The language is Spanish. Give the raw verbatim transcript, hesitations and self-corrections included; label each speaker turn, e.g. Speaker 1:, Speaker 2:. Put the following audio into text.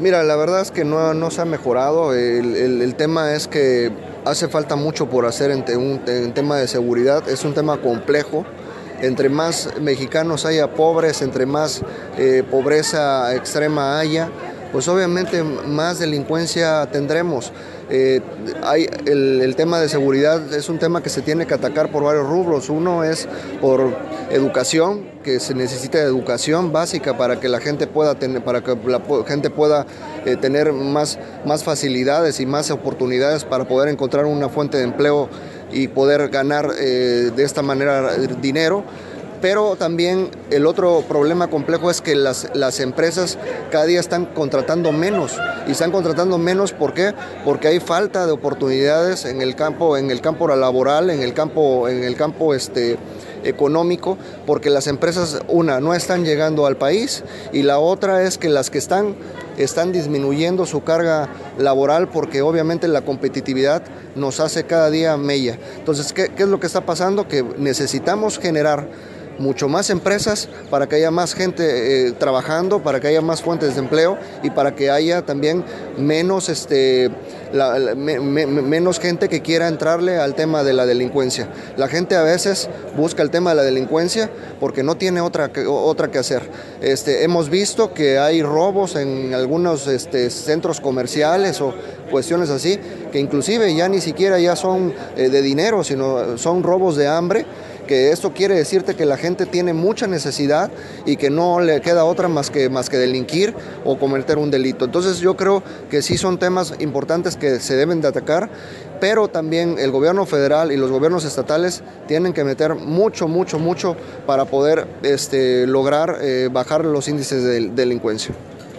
Speaker 1: Mira, la verdad es que no, no se ha mejorado. El, el- el tema es que hace falta mucho por hacer en, te- un, en tema de seguridad. Es un tema complejo. Entre más mexicanos haya pobres, entre más eh, pobreza extrema haya, pues obviamente más delincuencia tendremos. Eh, hay el, el tema de seguridad es un tema que se tiene que atacar por varios rubros. Uno es por educación, que se necesita educación básica para que la gente pueda tener, para que la gente pueda eh, tener más, más facilidades y más oportunidades para poder encontrar una fuente de empleo y poder ganar eh, de esta manera dinero. Pero también el otro problema complejo es que las, las empresas cada día están contratando menos. Y están contratando menos, ¿por qué? Porque hay falta de oportunidades en el campo, en el campo laboral, en el campo, en el campo este, económico, porque las empresas, una, no están llegando al país, y la otra es que las que están están disminuyendo su carga laboral, porque obviamente la competitividad nos hace cada día mella. Entonces, ¿qué, qué es lo que está pasando? Que necesitamos generar mucho más empresas para que haya más gente eh, trabajando, para que haya más fuentes de empleo y para que haya también menos, este, la, la, me, me, menos gente que quiera entrarle al tema de la delincuencia. La gente a veces busca el tema de la delincuencia porque no tiene otra que, otra que hacer. Este, hemos visto que hay robos en algunos este, centros comerciales o cuestiones así, que inclusive ya ni siquiera ya son eh, de dinero, sino son robos de hambre, que esto quiere decirte que la gente tiene mucha necesidad y que no le queda otra más que, más que delinquir o cometer un delito. Entonces yo creo que sí son temas importantes que se deben de atacar, pero también el gobierno federal y los gobiernos estatales tienen que meter mucho, mucho, mucho para poder este, lograr eh, bajar los índices de delincuencia.